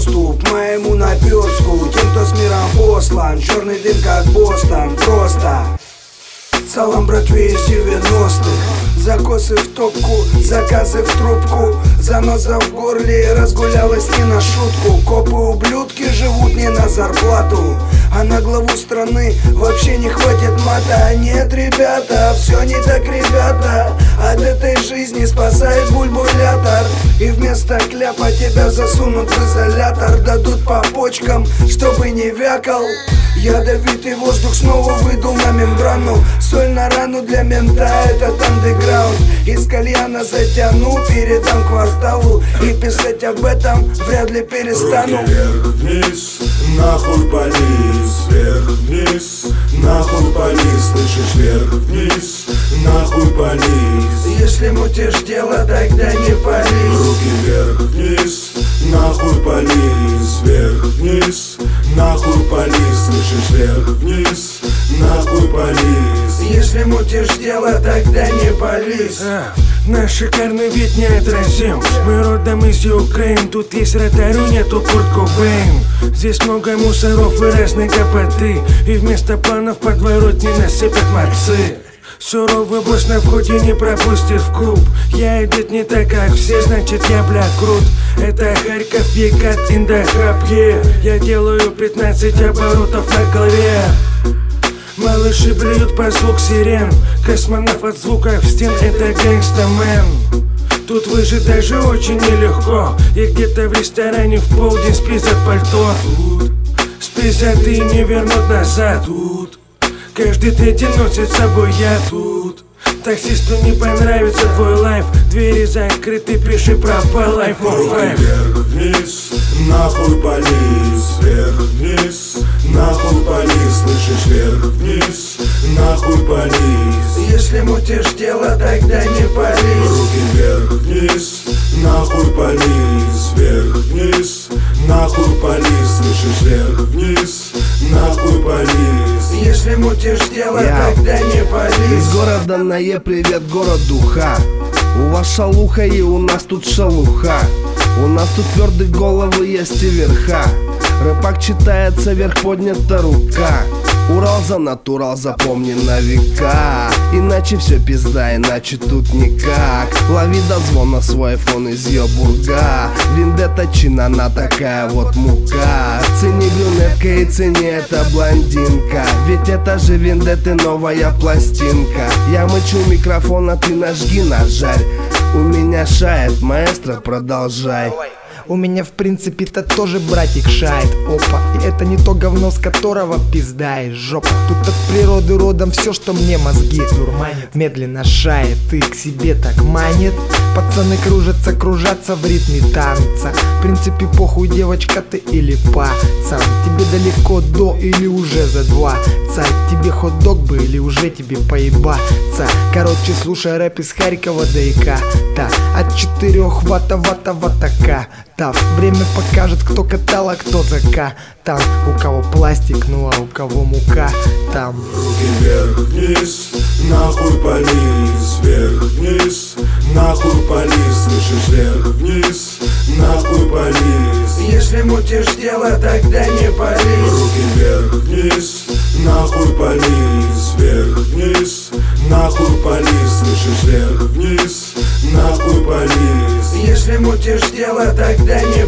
доступ к моему наперстку. Тем, кто с миром послан, черный дым как Бостон. Просто салам братве из 90-х. Закосы в топку, заказы в трубку, заноза в горле разгулялась не на шутку. Копы-ублюдки живут не на зарплату, а на главу страны вообще не хватит мата. Нет, ребята, все не так, ребята. От этой жизни спасает бульбулятор. И вместо кляпа тебя засунут в изолятор. Дадут по почкам, чтобы не вякал. Ядовитый воздух снова выдул на мембрану. Соль на рану для мента, этот андеграунд. Из кальяна затяну, передам кварталу. И писать об этом вряд ли перестану. Руки вверх-вниз, нахуй полис. Вверх-вниз, нахуй полис. Слышишь, вверх-вниз, нахуй полис. Если мутишь дело, тогда не пались. Руки вверх-вниз, нахуй полис. Вверх-вниз, нахуй полис. Слышишь, вверх-вниз, нахуй полис. Если мутишь дело, тогда не пались. Наш шикарный вид неотразим. Мы родом из Украины, тут есть ротару, нету Курт Кобейн. Здесь много мусоров и разной гопоты, и вместо планов подворот не насыпят мацы. Суровый босс на входе не пропустит в клуб. Я одет не так, как все, значит я, бля, крут. Это Харьков, Екат, Индохаб, Я делаю 15 оборотов на голове. Малыши блюют по звук сирен. Космонавт от звуков стен, это гэнгста-мен. Тут выжить даже очень нелегко. И где-то в ресторане в полдень спизят пальто. Тут спизят и не вернут назад. Тут каждый третий носит с собой яд. Тут таксисту не понравится твой лайф. Двери закрыты, пиши пропал iPhone 5. Вверх-вниз, нахуй полис. Вверх-вниз, нахуй полис. Слышишь, вверх-вниз, нахуй полис. Если мутишь дело, тогда не пались. Руки вверх-вниз, нахуй полис. Вверх-вниз, нахуй полис. Слышишь, вверх-вниз, нахуй полис. Если мутишь дело, тогда не пались. Из города на Е привет городу Ха. У вас шалуха и у нас тут шалуха. У нас тут твердые головы есть и верха. Рэпак читается, вверх поднята рука. Урал за натурал, запомни на века. Иначе все пизда, иначе тут никак. Лови до звона свой айфон из Йобурга. Виндетта чин, она такая вот мука. Цени брюнетка и цени эта блондинка. Ведь это же Виндетты новая пластинка. Я мычу микрофон, а ты нажги на жарь. У меня шает, маэстро, продолжай. У меня в принципе-то тоже братик шает. Опа, и это не то говно, с которого пизда и жопа. Тут от природы родом все, что мне мозги дурманит. Медленно шает и к себе так манит. Пацаны кружатся, кружатся в ритме танца. В принципе похуй, девочка ты или пацан. Тебе далеко до или уже за 20. Тебе хот-дог бы или уже тебе поебаться. Короче, слушай рэп из Харькова до Еката. От 4 вата-вата-ватака. Время покажет, кто катал, а кто закатан. У кого пластик, ну а у кого мука там. Руки вверх-вниз, нахуй полис. Вверх-вниз, нахуй полис. Слышишь, вверх-вниз, нахуй полис. Если мутишь дело, тогда не пались. Руки вверх-вниз, нахуй полис. Вверх-вниз, нахуй полис. Слышишь, вверх-вниз, нахуй полис. Если мутишь дело, тогда не